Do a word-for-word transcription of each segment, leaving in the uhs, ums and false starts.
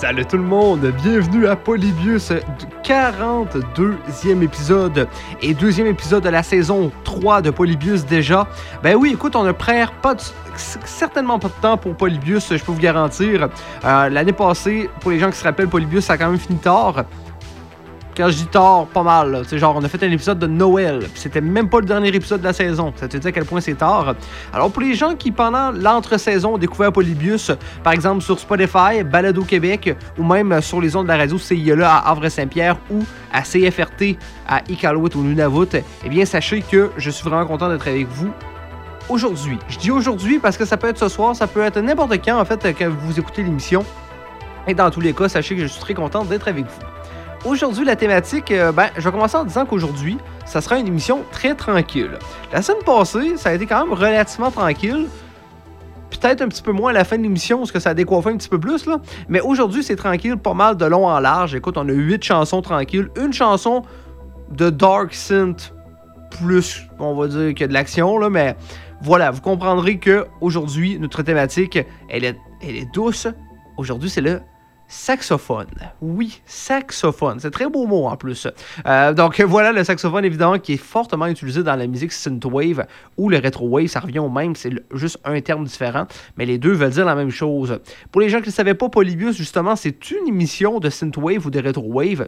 Salut tout le monde, bienvenue à Polybius, quarante-deuxième épisode et deuxième épisode de la saison trois de Polybius déjà. Ben oui, écoute, on ne perd pas de, certainement pas de temps pour Polybius, je peux vous garantir. Euh, l'année passée, pour les gens qui se rappellent, Polybius ça a quand même fini tard. Quand je dis tard, pas mal. C'est genre, on a fait un épisode de Noël. Puis c'était même pas le dernier épisode de la saison. Ça te dit à quel point c'est tard. Alors, pour les gens qui, pendant l'entre-saison, ont découvert Polybius, par exemple sur Spotify, Balado Québec, ou même sur les ondes de la radio C I E L A à Havre-Saint-Pierre ou à C F R T à Iqaluit ou Nunavut, eh bien, sachez que je suis vraiment content d'être avec vous aujourd'hui. Je dis aujourd'hui parce que ça peut être ce soir, ça peut être n'importe quand, en fait, quand vous écoutez l'émission. Et dans tous les cas, sachez que je suis très content d'être avec vous. Aujourd'hui, la thématique, euh, ben, je vais commencer en disant qu'aujourd'hui, ça sera une émission très tranquille. La semaine passée, ça a été quand même relativement tranquille. Peut-être un petit peu moins à la fin de l'émission, parce que ça a décoiffé un petit peu plus, là. Mais aujourd'hui, c'est tranquille, pas mal de long en large. Écoute, on a huit chansons tranquilles. Une chanson de Dark Synth, plus, on va dire, que de l'action, là. Mais voilà, vous comprendrez qu'aujourd'hui, notre thématique, elle est, elle est douce. Aujourd'hui, c'est le saxophone. Oui, saxophone. C'est un très beau mot en plus. Euh, donc voilà, le saxophone évidemment qui est fortement utilisé dans la musique synthwave ou le retrowave, ça revient au même, c'est le, juste un terme différent, mais les deux veulent dire la même chose. Pour les gens qui ne le savaient pas, Polybius, justement, c'est une émission de synthwave ou de retrowave.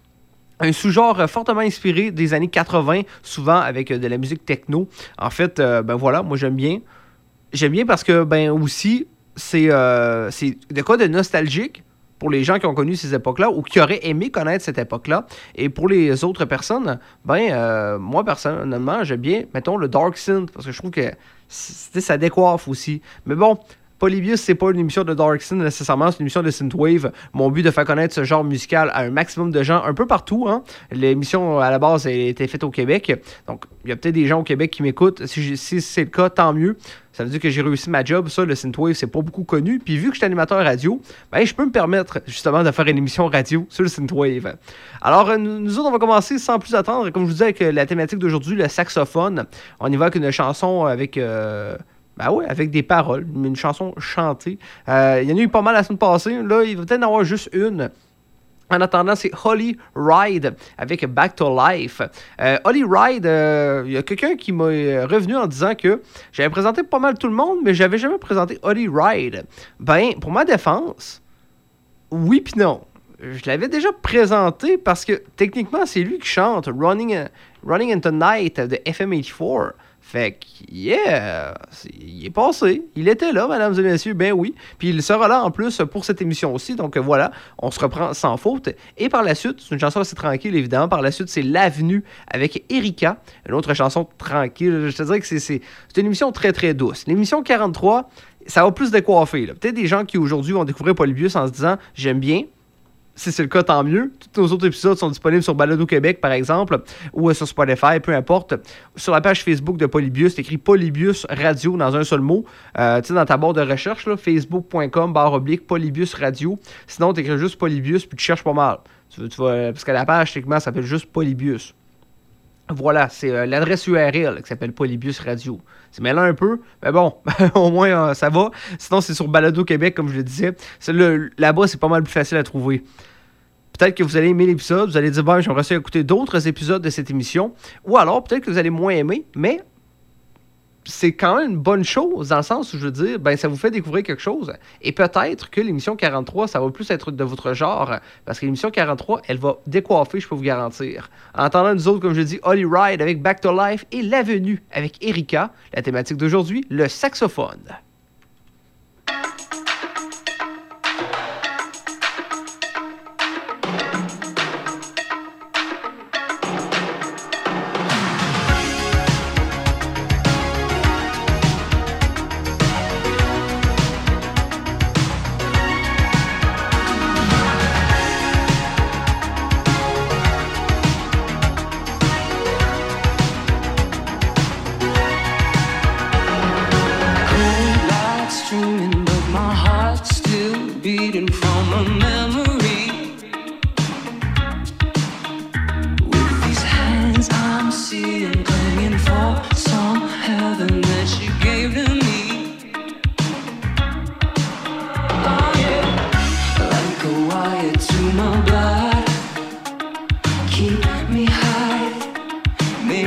Un sous-genre fortement inspiré des années quatre-vingts, souvent avec de la musique techno. En fait, euh, ben voilà, moi j'aime bien. J'aime bien parce que, ben aussi, c'est, euh, c'est de quoi de nostalgique pour les gens qui ont connu ces époques-là ou qui auraient aimé connaître cette époque-là. Et pour les autres personnes, ben, euh, moi, personnellement, j'aime bien, mettons, le Dark Synth, parce que je trouve que ça décoiffe aussi. Mais bon, Polybius, c'est pas une émission de Dark Synth nécessairement, c'est une émission de Synthwave. Mon but est de faire connaître ce genre musical à un maximum de gens un peu partout. Hein. L'émission, à la base, a été faite au Québec. Donc, il y a peut-être des gens au Québec qui m'écoutent. Si, si c'est le cas, tant mieux. Ça veut dire que j'ai réussi ma job. Ça, le Synthwave, c'est pas beaucoup connu. Puis vu que je suis animateur radio, ben, je peux me permettre justement de faire une émission radio sur le Synthwave. Alors, nous, nous autres, on va commencer sans plus attendre. Comme je vous disais, avec la thématique d'aujourd'hui, le saxophone. On y va avec une chanson avec... Euh, Ben ouais, avec des paroles, une chanson chantée. Euh, il y en a eu pas mal la semaine passée. Là, il va peut-être en avoir juste une. En attendant, c'est Holly Ride avec Back to Life. Euh, Holly Ride, il euh, y a quelqu'un qui m'a revenu en disant que j'avais présenté pas mal tout le monde, mais j'avais jamais présenté Holly Ride. Ben, pour ma défense, oui pis non. Je l'avais déjà présenté parce que techniquement, c'est lui qui chante Running, Running into Night de F M quatre-vingt-quatorze. Fait que, yeah, il est passé. Il était là, mesdames et messieurs, ben oui. Puis il sera là en plus pour cette émission aussi. Donc voilà, on se reprend sans faute. Et par la suite, c'est une chanson assez tranquille, évidemment. Par la suite, c'est L'Avenue avec Erika. Une autre chanson tranquille. Je te dirais que c'est, c'est, c'est une émission très, très douce. L'émission quarante-trois, ça va plus décoiffer. Là. Peut-être des gens qui aujourd'hui vont découvrir Polybius en se disant « J'aime bien ». Si c'est le cas, tant mieux. Tous nos autres épisodes sont disponibles sur Balado Québec, par exemple, ou sur Spotify, peu importe. Sur la page Facebook de Polybius, c'est écrit Polybius Radio dans un seul mot. Euh, tu sais, dans ta barre de recherche, là, facebook point com barre oblique Polybius Radio. Sinon, tu écris juste Polybius, puis tu cherches pas mal. Tu, tu vas, parce que la page, techniquement, ça s'appelle juste Polybius. Voilà, c'est euh, l'adresse U R L qui s'appelle Polybius Radio. C'est mêlant un peu, mais bon, au moins euh, ça va. Sinon, c'est sur Balado Québec, comme je le disais. C'est le, là-bas, c'est pas mal plus facile à trouver. Peut-être que vous allez aimer l'épisode, vous allez dire, ben, j'aimerais ça écouter d'autres épisodes de cette émission. Ou alors, peut-être que vous allez moins aimer, mais c'est quand même une bonne chose, dans le sens où je veux dire, ben ça vous fait découvrir quelque chose. Et peut-être que l'émission quarante-trois, ça va plus être de votre genre, parce que l'émission quarante-trois, elle va décoiffer, je peux vous garantir. En attendant, nous autres, comme je dis, Holly Ride avec Back to Life et L'Avenue avec Erika. La thématique d'aujourd'hui, le saxophone.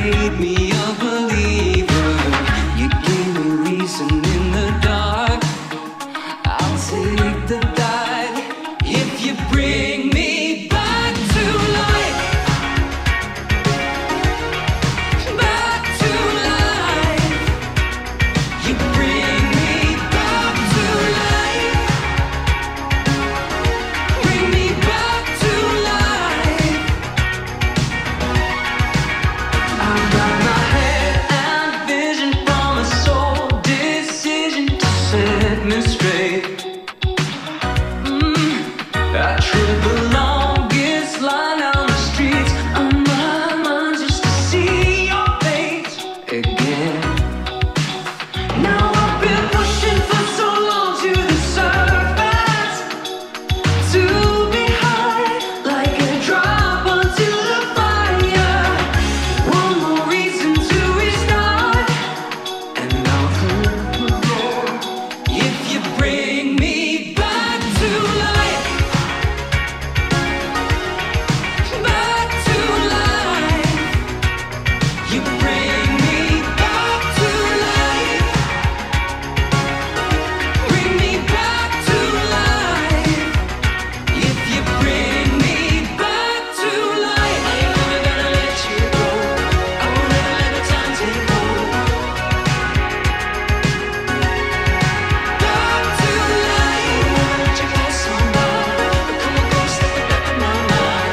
made me a believer. You gave me reason in the dark. I'll take the dive if you bring me back to life. Back to life. You bring me back to life. Bring me back to life. I've got my head and vision from a soul decision to set me straight. Mm, I trip the longest line down the streets of my mind just to see your face again. Now I've been pushing for so long to the surface, to be high like a drop onto the fire. One more reason to restart, and I'll go if you bring me back to life. Back to life. You bring me back to life. Bring me back to life. If you bring me back to life, I ain't never gonna let you go. I won't ever let the time take hold. Back to life. I won't let you pass on by. Become a ghost at the back of my mind.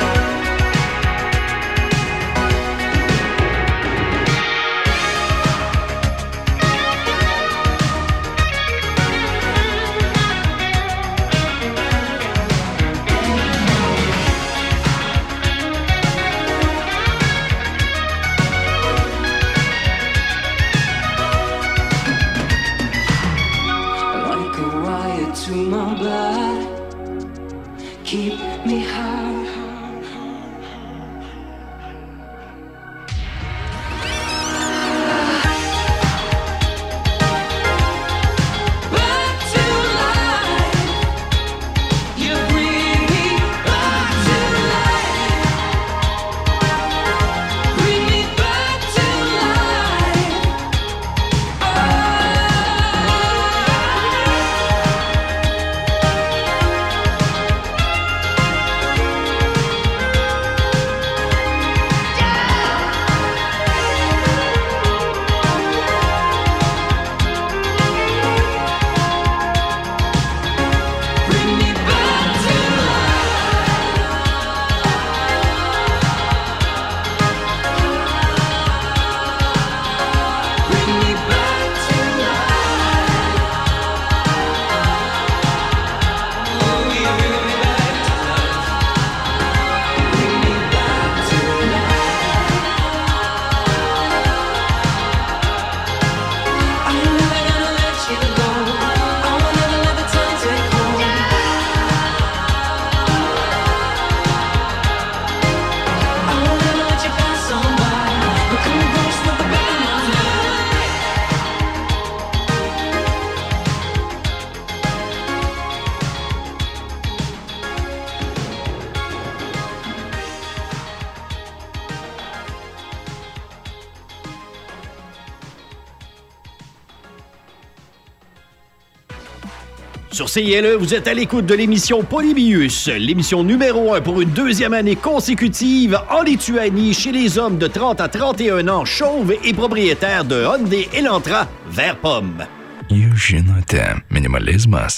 Like a wire to my blood, keep me high. Back to life. You bring me back to life. Bring me back to life. Bring me back to life. Bring me back to life. Oh, you bring me back to life. Bring me back to life. I'm never gonna let you go. I will never let the time take hold. I will never let you pass on by. Become a ghost at the back of my mind. Sur C I L E, vous êtes à l'écoute de l'émission Polybius, l'émission numéro un pour une deuxième année consécutive en Lituanie chez les hommes de trente à trente et un ans chauves et propriétaires de Hyundai Elantra vert pomme. Jūs žinote, minimalizmas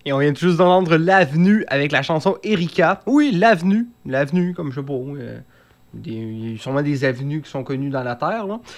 Et on vient tout juste d'entendre L'Avenue avec la chanson Erika. Oui, L'Avenue. L'Avenue, comme je sais pas. Euh, des, il y a sûrement des avenues qui sont connues dans la Terre. Là.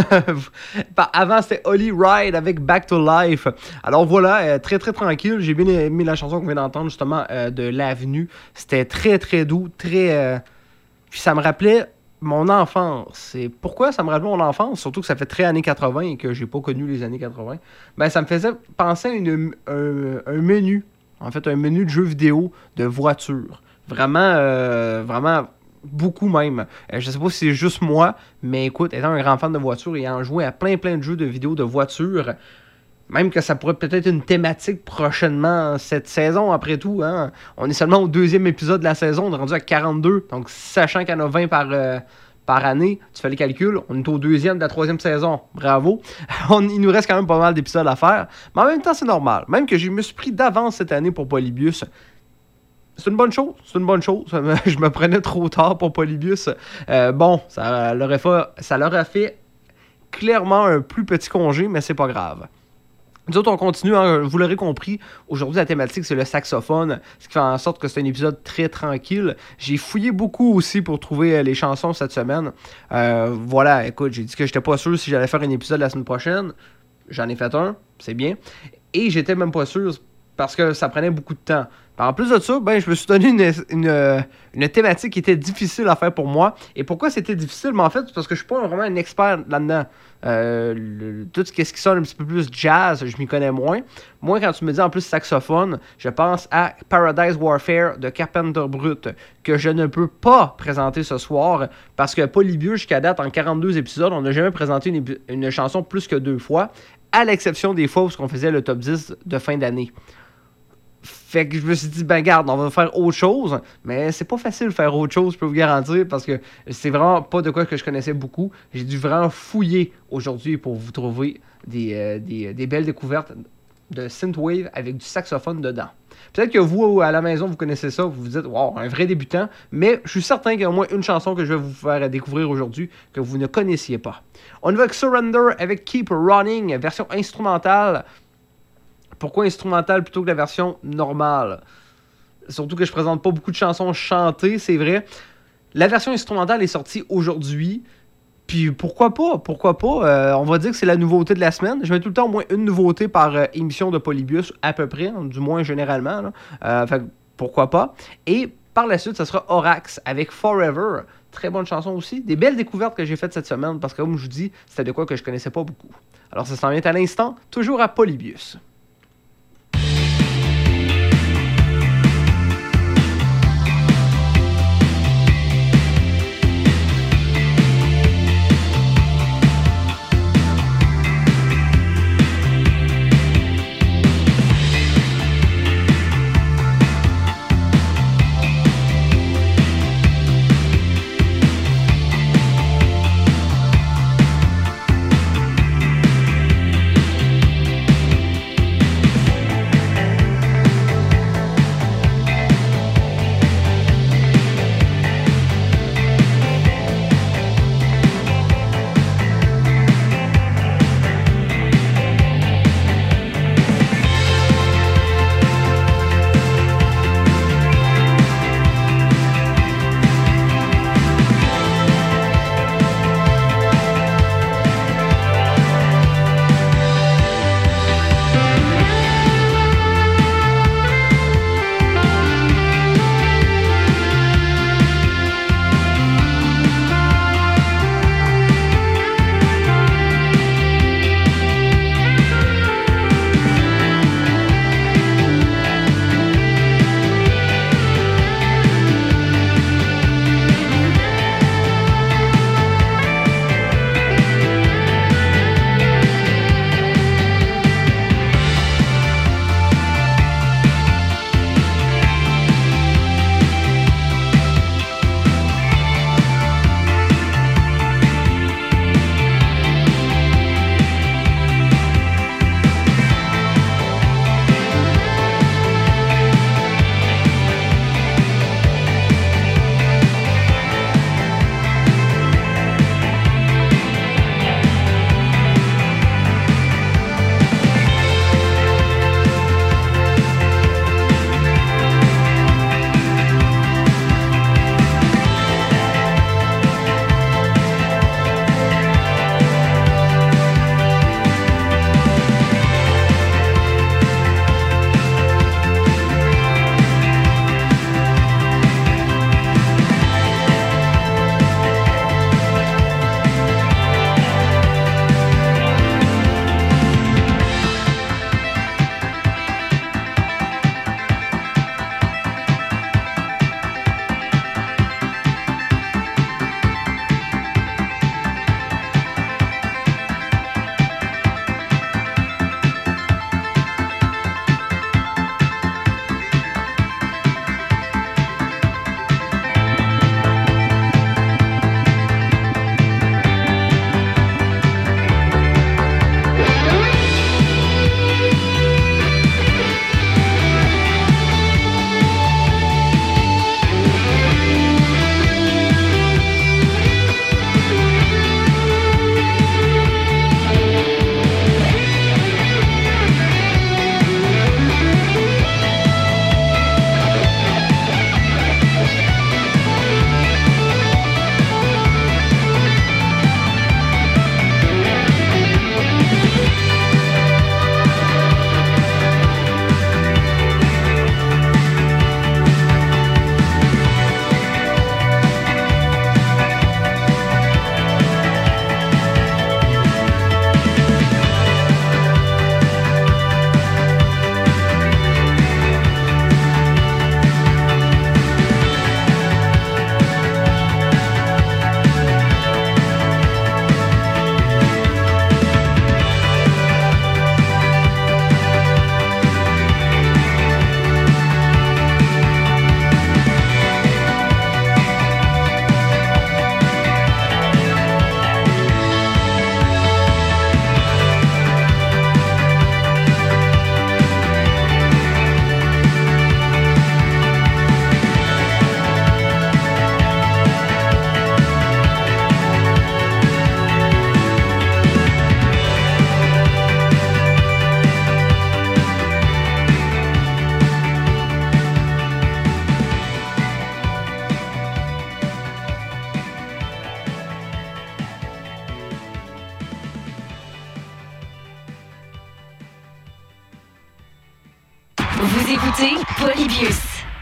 Avant, c'était Holly Ride avec Back to Life. Alors voilà, euh, très très tranquille. J'ai bien aimé la chanson qu'on vient d'entendre justement euh, de L'Avenue. C'était très très doux, très... Euh... Puis ça me rappelait mon enfance. Et pourquoi ça me rappelait mon enfance? Surtout que ça fait très années quatre-vingts et que j'ai pas connu les années quatre-vingts. Ben, ça me faisait penser à une, un, un menu. En fait, un menu de jeux vidéo de voiture. Vraiment, euh, vraiment beaucoup même. Euh, je sais pas si c'est juste moi, mais écoute, étant un grand fan de voiture et ayant joué à plein plein de jeux de vidéo de voiture, même que ça pourrait peut-être être une thématique prochainement cette saison, après tout. Hein? On est seulement au deuxième épisode de la saison, on est rendu à quarante-deux. Donc, sachant qu'il y en a vingt par, euh, par année, tu fais les calculs, on est au deuxième de la troisième saison. Bravo. On, il nous reste quand même pas mal d'épisodes à faire. Mais en même temps, c'est normal. Même que je me suis pris d'avance cette année pour Polybius. C'est une bonne chose. C'est une bonne chose. Je me prenais trop tard pour Polybius. Euh, bon, ça leur, a fait, ça leur a fait clairement un plus petit congé, mais c'est pas grave. Nous autres, on continue, hein, vous l'aurez compris, aujourd'hui la thématique c'est le saxophone, ce qui fait en sorte que c'est un épisode très tranquille. J'ai fouillé beaucoup aussi pour trouver euh, les chansons cette semaine. Euh, voilà, écoute, j'ai dit que j'étais pas sûr si j'allais faire un épisode la semaine prochaine. J'en ai fait un, c'est bien. Et j'étais même pas sûr parce que ça prenait beaucoup de temps. En plus de ça, ben, je me suis donné une, une, une thématique qui était difficile à faire pour moi. Et pourquoi c'était difficile? Mais en fait, c'est parce que je suis pas vraiment un expert là-dedans. Euh, le, tout ce qui sonne un petit peu plus jazz, je m'y connais moins. Moi, quand tu me dis en plus saxophone, je pense à Paradise Warfare de Carpenter Brut, que je ne peux pas présenter ce soir, parce que Polybius, jusqu'à date, en quarante-deux épisodes, on n'a jamais présenté une, une chanson plus que deux fois, à l'exception des fois où on faisait le top dix de fin d'année. Fait que je me suis dit, ben garde, on va faire autre chose. Mais c'est pas facile de faire autre chose, je peux vous garantir, parce que c'est vraiment pas de quoi que je connaissais beaucoup. J'ai dû vraiment fouiller aujourd'hui pour vous trouver des, euh, des, des belles découvertes de synthwave avec du saxophone dedans. Peut-être que vous, à la maison, vous connaissez ça, vous vous dites, wow, un vrai débutant. Mais je suis certain qu'il y a au moins une chanson que je vais vous faire découvrir aujourd'hui que vous ne connaissiez pas. On y va avec Surrender avec Keep Running, version instrumentale. Pourquoi instrumentale plutôt que la version normale? Surtout que je présente pas beaucoup de chansons chantées, c'est vrai. La version instrumentale est sortie aujourd'hui. Puis pourquoi pas? Pourquoi pas? Euh, on va dire que c'est la nouveauté de la semaine. Je mets tout le temps au moins une nouveauté par euh, émission de Polybius, à peu près, hein, du moins généralement. Là. Euh, fait, pourquoi pas? Et par la suite, ça sera Horax avec Forever. Très bonne chanson aussi. Des belles découvertes que j'ai faites cette semaine parce que, comme je vous dis, c'était de quoi que je connaissais pas beaucoup. Alors ça s'en vient à l'instant, toujours à Polybius. Vous écoutez Polybius.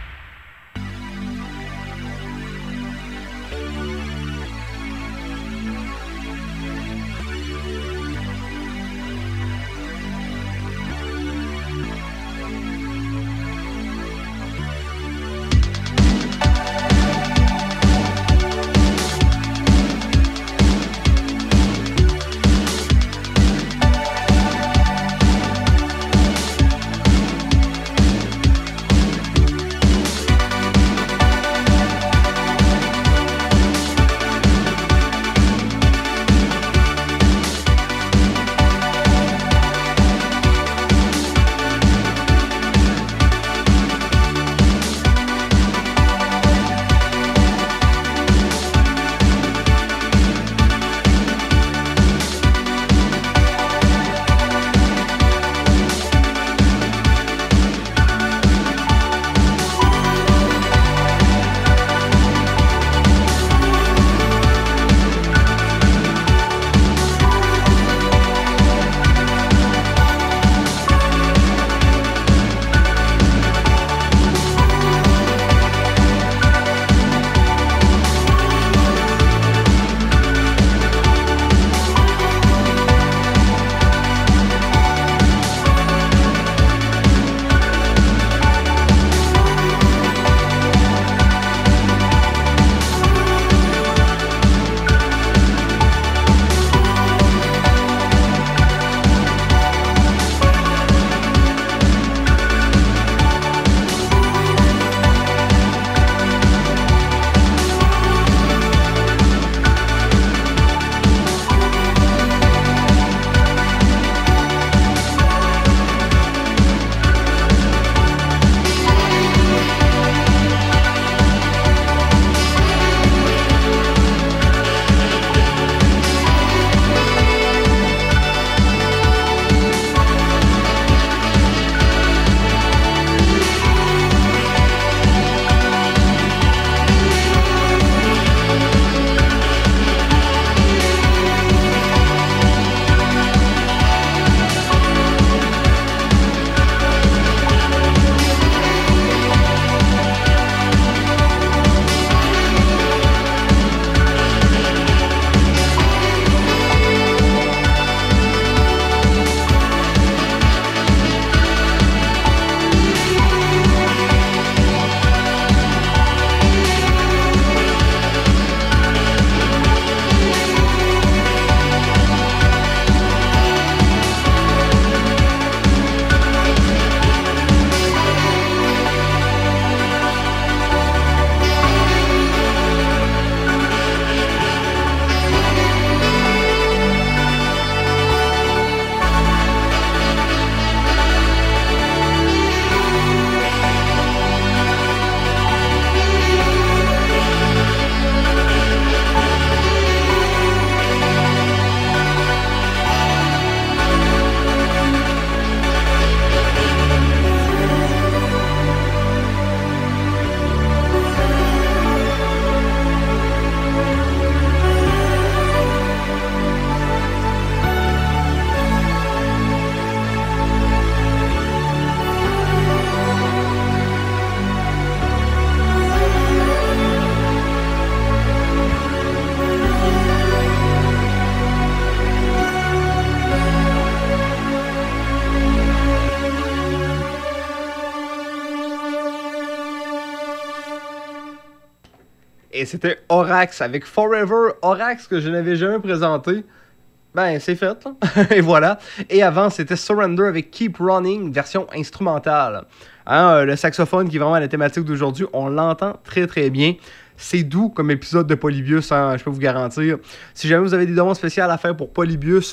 Et c'était Horax avec Forever. Horax que je n'avais jamais présenté. Ben, c'est fait, là. Et voilà. Et avant, c'était Surrender avec Keep Running, version instrumentale. Hein, le saxophone qui est vraiment la thématique d'aujourd'hui, on l'entend très très bien. C'est doux comme épisode de Polybius, hein, je peux vous garantir. Si jamais vous avez des demandes spéciales à faire pour Polybius,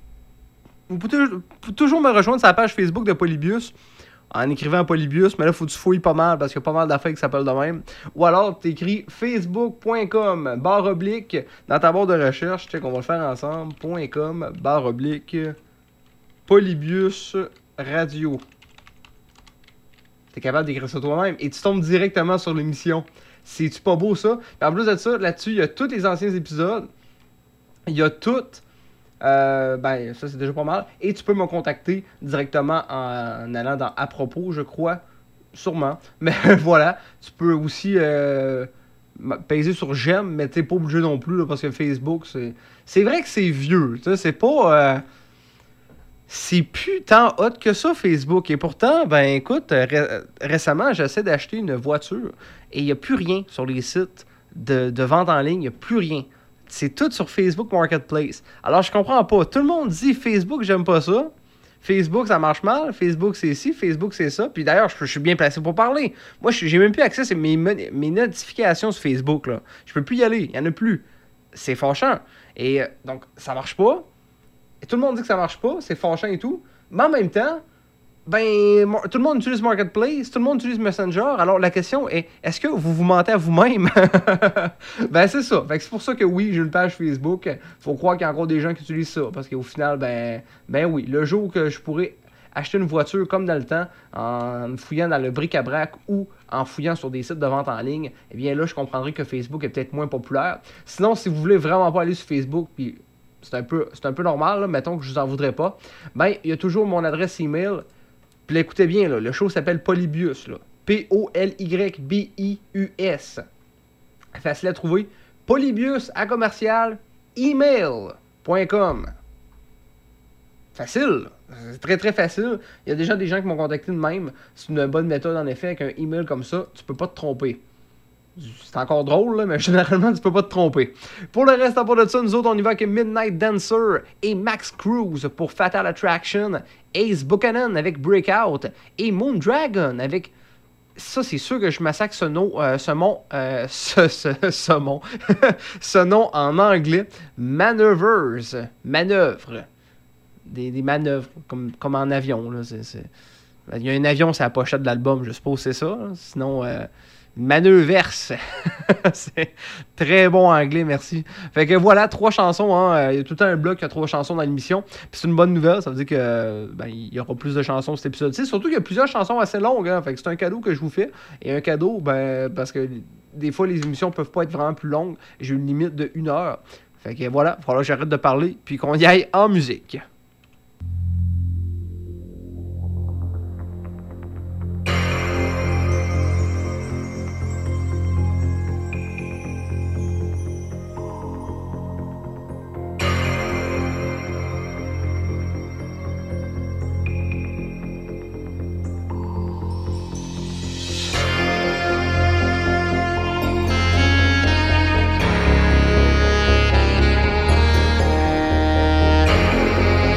vous pouvez toujours me rejoindre sur la page Facebook de Polybius en écrivant Polybius, mais là, il faut que tu fouilles pas mal parce qu'il y a pas mal d'affaires qui s'appellent de même. Ou alors, tu écris facebook point com, barre oblique, dans ta barre de recherche, check, on va le faire ensemble, .com, barre oblique, Polybius Radio. T'es capable d'écrire ça toi-même et tu tombes directement sur l'émission. C'est-tu pas beau ça? Et en plus de ça, là-dessus, il y a tous les anciens épisodes. Il y a toutes Euh, ben, ça, c'est déjà pas mal. Et tu peux me contacter directement en, en allant dans À propos, je crois. Sûrement. Mais voilà. Tu peux aussi euh, m- peser sur j'aime, mais t'es pas obligé non plus, là, parce que Facebook, c'est. C'est vrai que c'est vieux. Tu sais, c'est pas. euh, C'est plus tant hot que ça, Facebook. Et pourtant, ben écoute, euh, ré- récemment, j'essaie d'acheter une voiture et il n'y a plus rien sur les sites de, de vente en ligne. Il n'y a plus rien. C'est tout sur Facebook Marketplace. Alors, je comprends pas. Tout le monde dit Facebook, j'aime pas ça. Facebook, ça marche mal. Facebook, c'est ci. Facebook, c'est ça. Puis d'ailleurs, je, je suis bien placé pour parler. Moi, je- j'ai même plus accès à mes, mon- mes notifications sur Facebook, là. Je peux plus y aller. Il n'y en a plus. C'est fâchant. Et euh, donc, ça marche pas. Et tout le monde dit que ça marche pas, c'est fâchant et tout. Mais en même temps, ben, mo- tout le monde utilise Marketplace, tout le monde utilise Messenger. Alors la question est, est-ce que vous vous mentez à vous-même? Ben c'est ça. Fait que c'est pour ça que oui, j'ai une page Facebook. Faut croire qu'il y a encore des gens qui utilisent ça. Parce qu'au final, ben, ben oui, le jour que je pourrais acheter une voiture comme dans le temps, en fouillant dans le bric-à-brac ou en fouillant sur des sites de vente en ligne, eh bien là, je comprendrais que Facebook est peut-être moins populaire. Sinon, si vous voulez vraiment pas aller sur Facebook, puis c'est un peu, c'est un peu normal, là, mettons que je vous en voudrais pas, ben, il y a toujours mon adresse email. Puis là, écoutez bien, là, le show s'appelle Polybius, là. P O L Y B I U S. Facile à trouver. Polybius à commercial email point com. Facile. C'est très très facile. Il y a déjà des gens qui m'ont contacté de même. C'est une bonne méthode en effet. Avec un email comme ça, tu peux pas te tromper. C'est encore drôle, là, mais généralement, tu peux pas te tromper. Pour le reste, à part de ça, nous autres, on y va avec Midnight Dancer et Max Cruz pour Fatal Attraction, Ace Buchanan avec Breakout et Moondragon avec... Ça, c'est sûr que je massacre ce nom, euh, ce nom, euh, ce, ce, ce nom, ce nom en anglais. Maneuvers, manœuvres. Des, des manœuvres, comme, comme en avion, là. C'est, c'est... Il y a un avion sur la pochette de l'album, je suppose c'est ça. Là. Sinon... Euh... Maneuverse. C'est très bon anglais, merci. Fait que voilà, trois chansons. Hein. Il y a tout le temps un bloc qui a trois chansons dans l'émission. Puis c'est une bonne nouvelle, ça veut dire que ben, il y aura plus de chansons cet épisode-ci. Surtout qu'il y a plusieurs chansons assez longues. Hein. Fait que c'est un cadeau que je vous fais. Et un cadeau, ben, parce que des fois, les émissions peuvent pas être vraiment plus longues. J'ai une limite de une heure. Fait que voilà, il va falloir que j'arrête de parler puis qu'on y aille en musique. Thank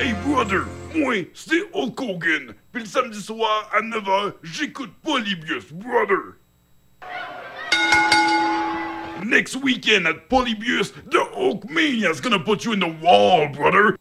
Hey brother, moi, c'est Hulk Hogan. Puis le samedi soir, à neuf heures, j'écoute Polybius, brother. Next weekend at Polybius, the Hulkmania's gonna put you in the wall, brother.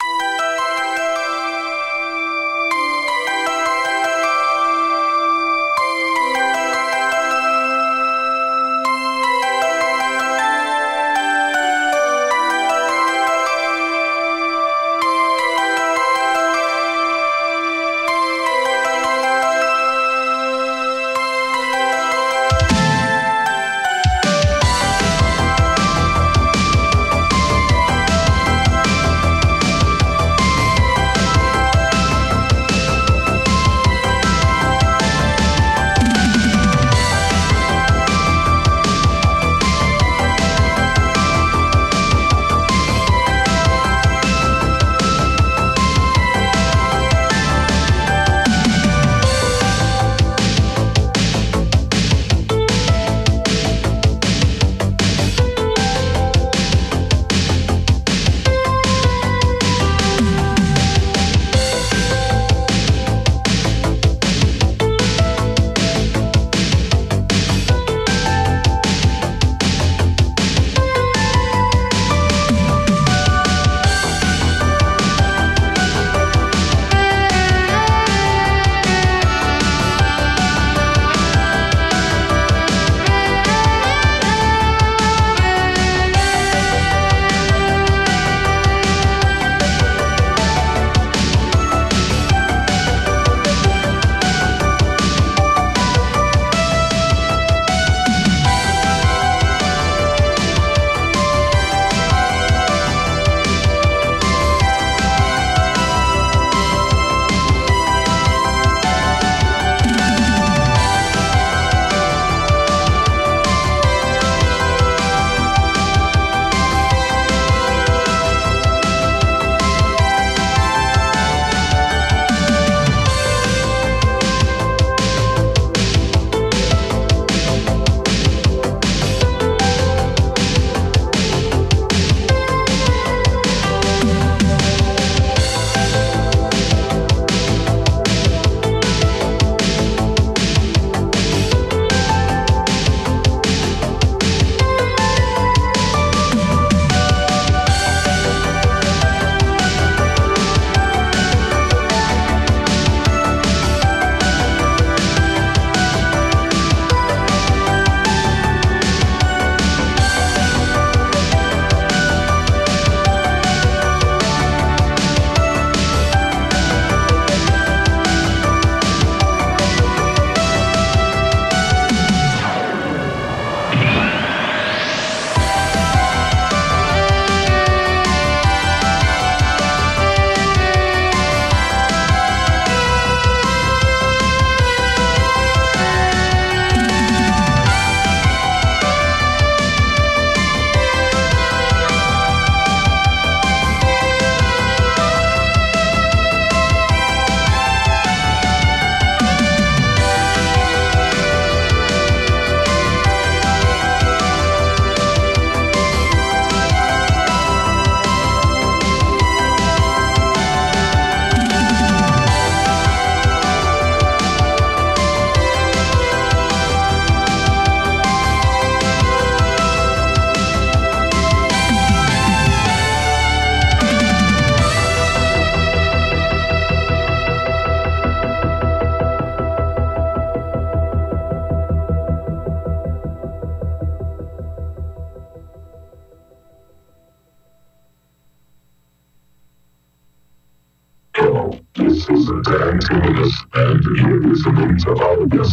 This is Dan Timonis, and you're listening to our guest.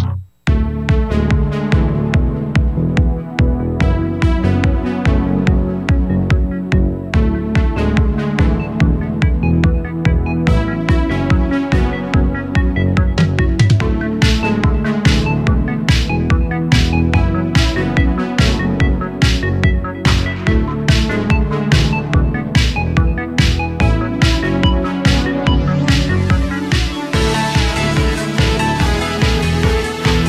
Thank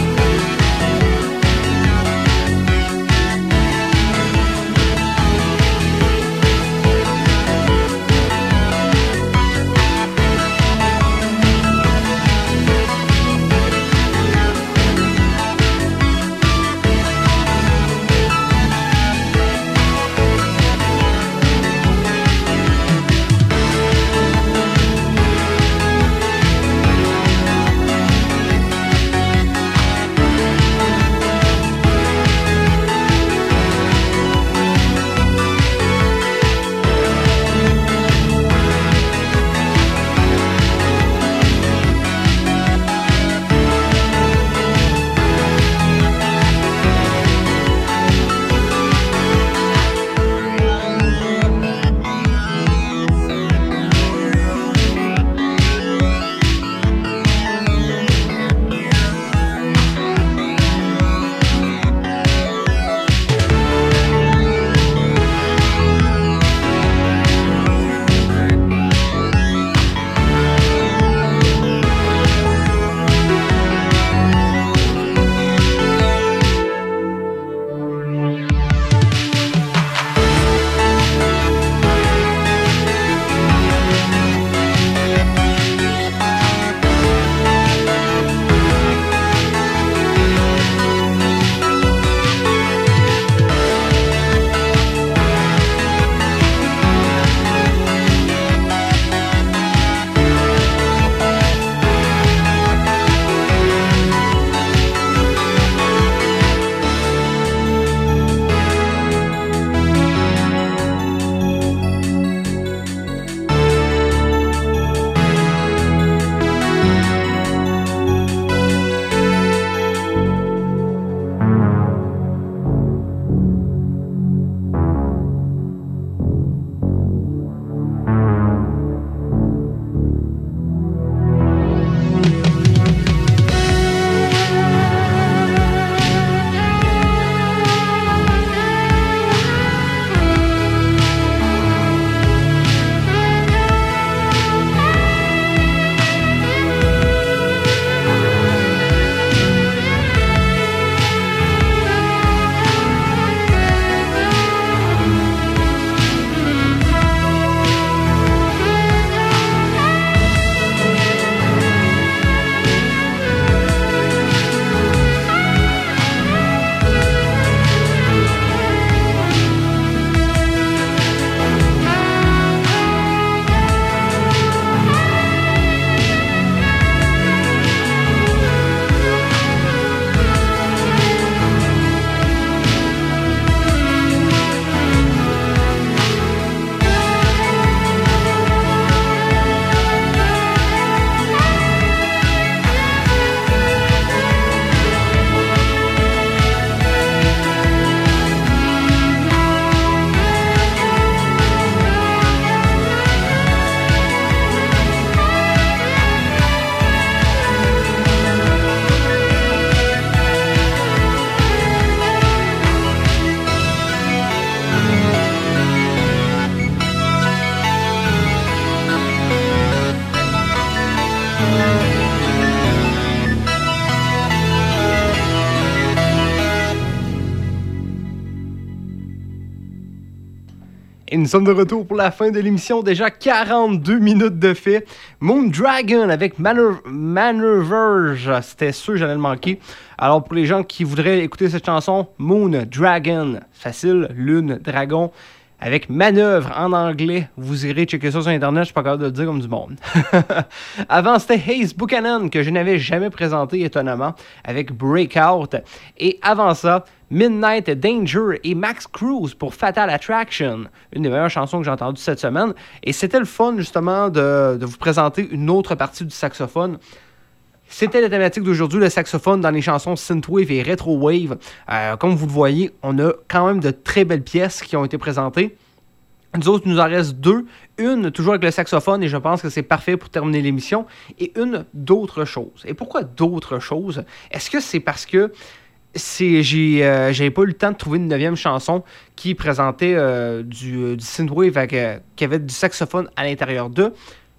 nous sommes de retour pour la fin de l'émission. Déjà quarante-deux minutes de fait. Moon Dragon avec Maneuver... Maneuverge. C'était sûr que j'allais le manquer. Alors, pour les gens qui voudraient écouter cette chanson, Moon Dragon. Facile, lune, dragon. Avec manœuvre en anglais. Vous irez checker ça sur Internet. Je suis pas capable de le dire comme du monde. Avant, c'était Hayes Buchanan, que je n'avais jamais présenté, étonnamment, avec Breakout. Et avant ça, Midnight Danger et Max Cruz pour Fatal Attraction. Une des meilleures chansons que j'ai entendues cette semaine. Et c'était le fun, justement, de, de vous présenter une autre partie du saxophone. C'était la thématique d'aujourd'hui, le saxophone dans les chansons synthwave et retrowave. Euh, comme vous le voyez, on a quand même de très belles pièces qui ont été présentées. Nous autres, il nous en reste deux. Une, toujours avec le saxophone, et je pense que c'est parfait pour terminer l'émission. Et une, d'autres choses. Et pourquoi d'autres choses? Est-ce que c'est parce que c'est, j'ai, euh, j'avais pas eu le temps de trouver une neuvième chanson qui présentait euh, du, du synthwave avec, euh, qui avait du saxophone à l'intérieur d'eux?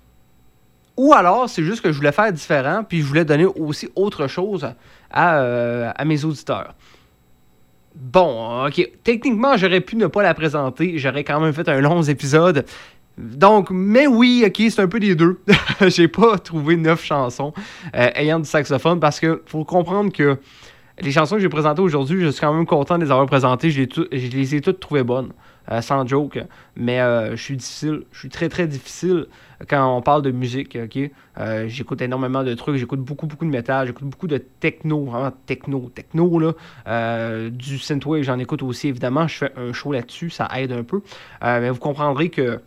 Ou alors, c'est juste que je voulais faire différent, puis je voulais donner aussi autre chose à, euh, à mes auditeurs. Bon, ok. Techniquement, j'aurais pu ne pas la présenter. J'aurais quand même fait un long épisode. Donc, mais oui, ok, c'est un peu des deux. J'ai pas trouvé neuf chansons euh, ayant du saxophone parce que faut comprendre que les chansons que j'ai présentées aujourd'hui, je suis quand même content de les avoir présentées. Je les, tout, je les ai toutes trouvées bonnes, euh, sans joke. Mais euh, je suis difficile, je suis très très difficile quand on parle de musique, ok? Euh, j'écoute énormément de trucs, j'écoute beaucoup beaucoup de métal, j'écoute beaucoup de techno, vraiment techno, techno là. Euh, du synthwave, j'en écoute aussi évidemment. Je fais un show là-dessus, ça aide un peu. Euh, mais vous comprendrez que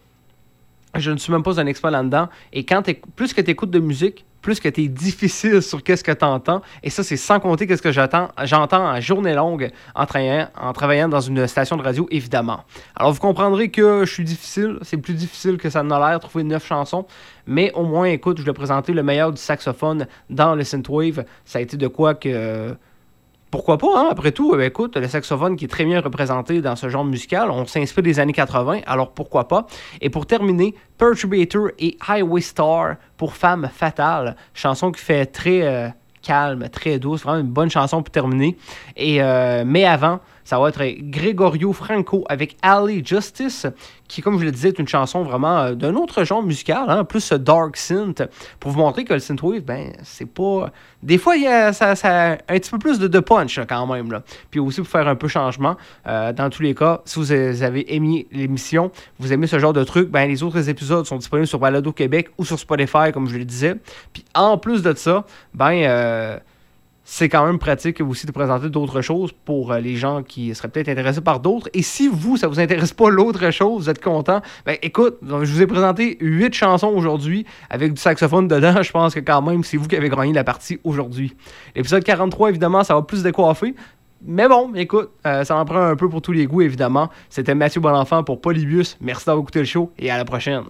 je ne suis même pas un expert là-dedans. Et quand plus que tu écoutes de musique, plus que tu es difficile sur qu'est-ce que tu entends. Et ça, c'est sans compter qu'est-ce que j'entends, j'entends à journée longue en travaillant, en travaillant dans une station de radio, évidemment. Alors, vous comprendrez que je suis difficile. C'est plus difficile que ça n'a l'air de trouver neuf chansons. Mais au moins, écoute, je vais présenter le meilleur du saxophone dans le synthwave. Ça a été de quoi que... Pourquoi pas, hein? Après tout, ben écoute, le saxophone qui est très bien représenté dans ce genre musical, on s'inspire des années quatre-vingts, alors pourquoi pas? Et pour terminer, Perturbator et Highway Star pour Femme Fatale, chanson qui fait très euh, calme, très douce, vraiment une bonne chanson pour terminer. Et euh, mais avant, ça va être Gregorio Franco avec Alley Justice, qui, comme je le disais, est une chanson vraiment euh, d'un autre genre musical, hein, plus euh, dark synth, pour vous montrer que le synthwave, ben, c'est pas... Des fois, il y a ça, ça, un petit peu plus de, de punch, là, quand même, là. Puis aussi pour faire un peu changement. Euh, dans tous les cas, si vous avez aimé l'émission, vous aimez ce genre de truc, ben, les autres épisodes sont disponibles sur Balado Québec ou sur Spotify, comme je le disais. Puis en plus de ça, ben... Euh, c'est quand même pratique aussi de présenter d'autres choses pour euh, les gens qui seraient peut-être intéressés par d'autres. Et si vous, ça vous intéresse pas l'autre chose, vous êtes content, ben écoute, je vous ai présenté huit chansons aujourd'hui avec du saxophone dedans. Je pense que quand même, c'est vous qui avez gagné la partie aujourd'hui. L'épisode quarante-trois, évidemment, ça va plus décoiffer. Mais bon, écoute, euh, ça en prend un peu pour tous les goûts, évidemment. C'était Mathieu Bonenfant pour Polybius. Merci d'avoir écouté le show et à la prochaine.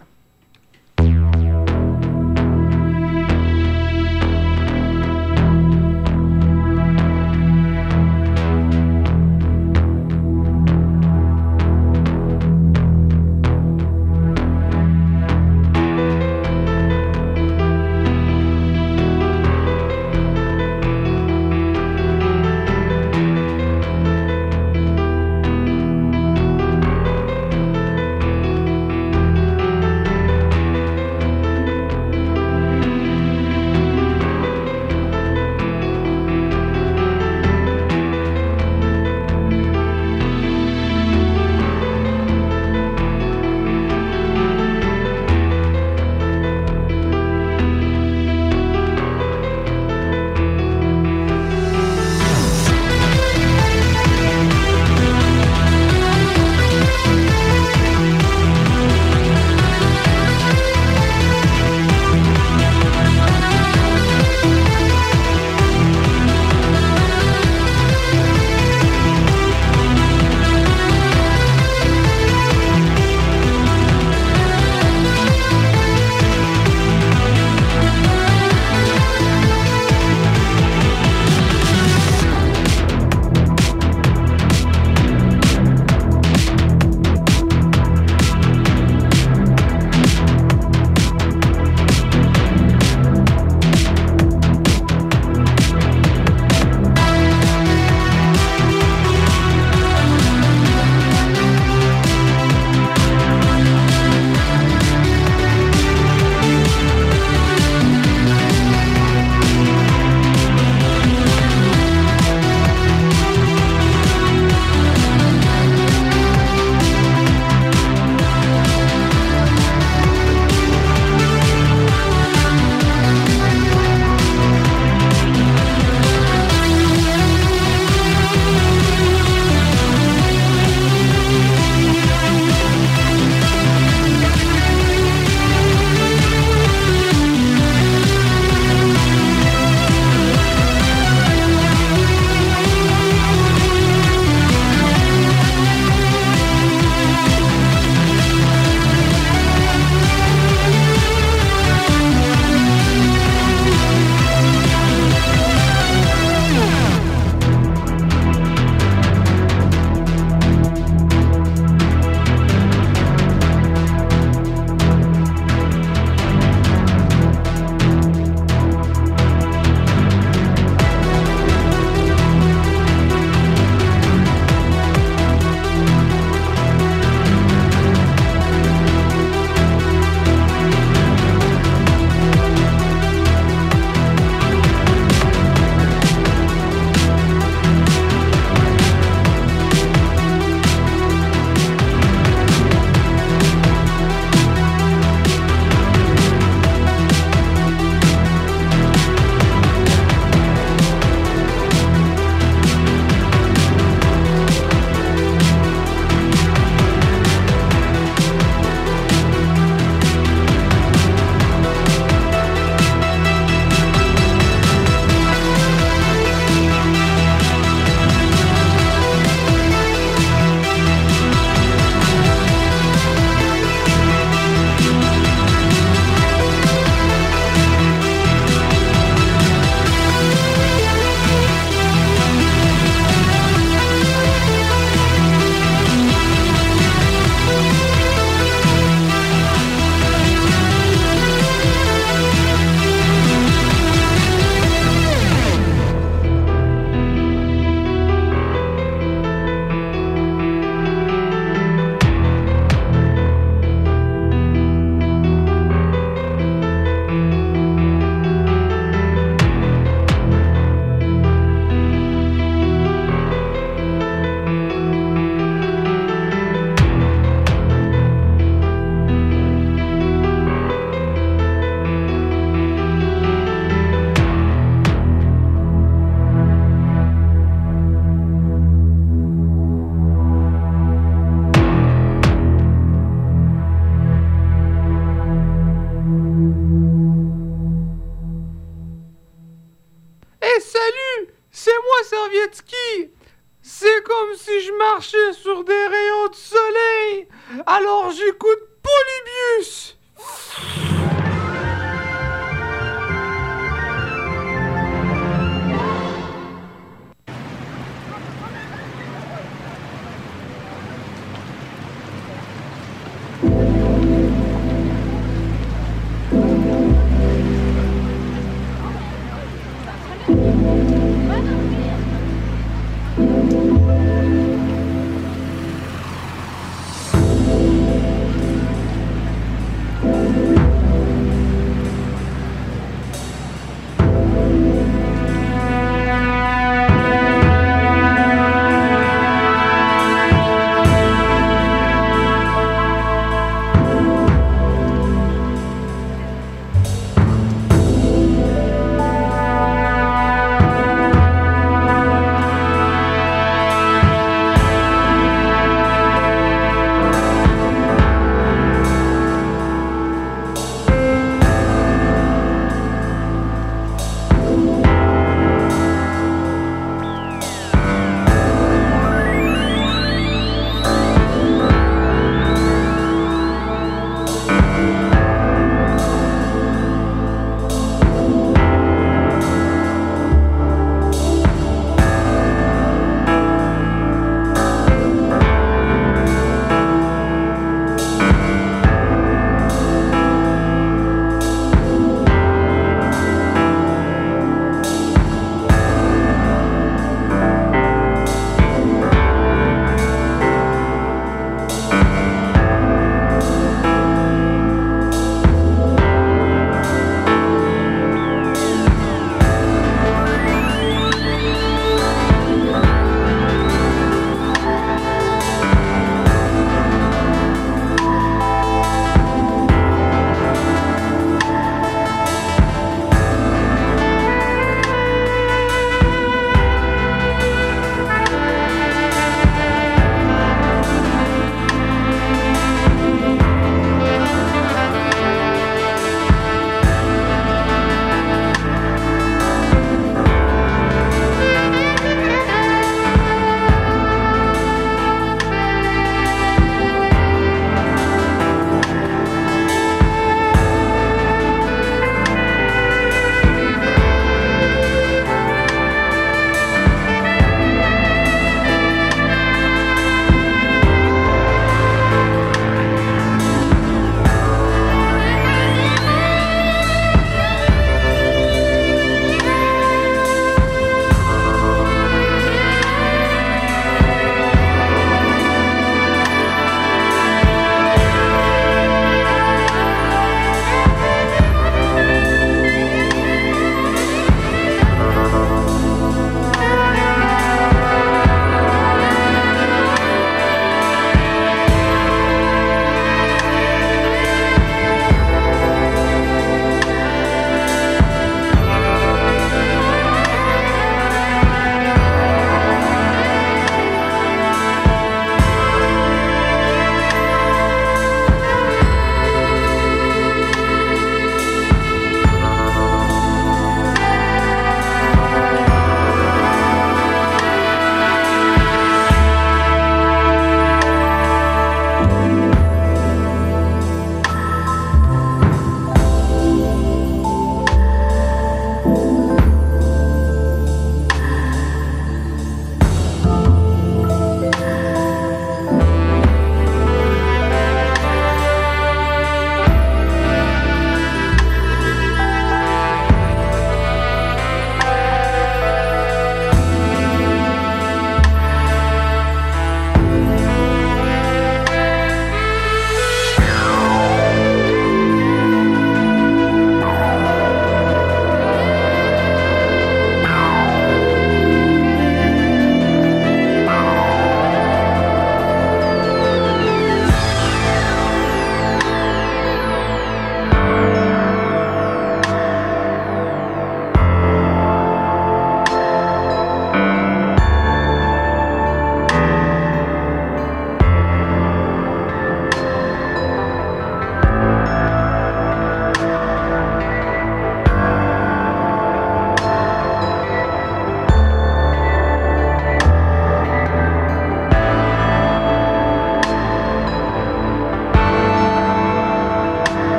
marcher sur des rayons de soleil. Alors j'écoute Polybius.